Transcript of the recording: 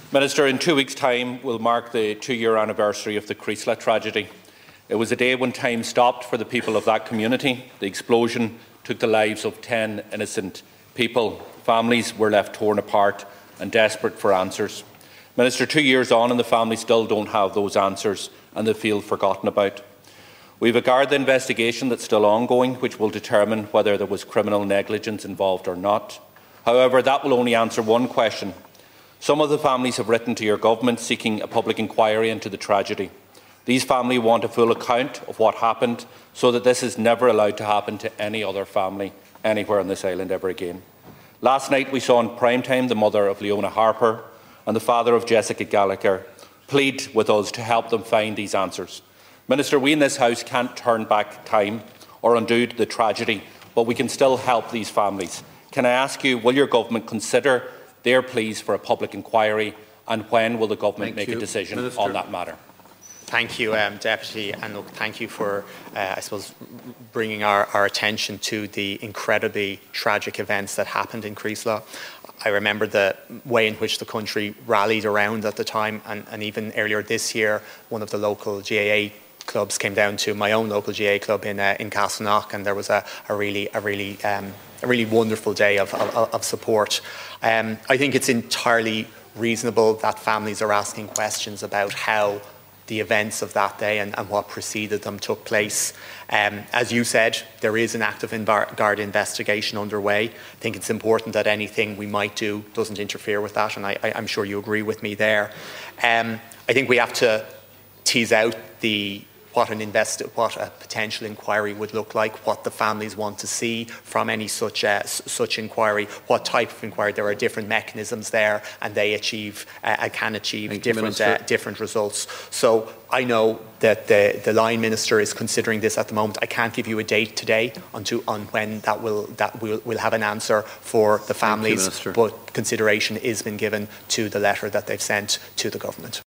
Minister, in 2 weeks' time will mark the 2-year anniversary of the Creeslough tragedy. It was a day when time stopped for the people of that community. The explosion took the lives of 10 innocent people. Families were left torn apart and desperate for answers. Minister, 2 years on and the families still don't have those answers and they feel forgotten about. We have a Garda investigation that's still ongoing, which will determine whether there was criminal negligence involved or not. However, that will only answer one question. Some of the families have written to your government seeking a public inquiry into the tragedy. These families want a full account of what happened so that this is never allowed to happen to any other family anywhere on this island ever again. Last night we saw in prime time the mother of Leona Harper and the father of Jessica Gallagher plead with us to help them find these answers. Minister, we in this House can't turn back time or undo the tragedy, but we can still help these families. Can I ask you, will your government consider their pleas for a public inquiry, and when will the government make a decision on that matter? Thank you, Deputy, and look, thank you for, I suppose, bringing our attention to the incredibly tragic events that happened in Creeslough. I remember the way in which the country rallied around at the time, and even earlier this year, one of the local GAA clubs came down to my own local GAA club in Castleknock, and there was a really wonderful day of support. I think it's entirely reasonable that families are asking questions about how the events of that day and what preceded them took place. As you said, there is an active Garda investigation underway. I think it's important that anything we might do doesn't interfere with that, and I'm sure you agree with me there. I think we have to tease out what a potential inquiry would look like, what the families want to see from any such inquiry, what type of inquiry. There are different mechanisms there, and they can achieve different results. So I know that the line minister is considering this at the moment. I can't give you a date today on when we'll have an answer for the families, but consideration is been given to the letter that they've sent to the government.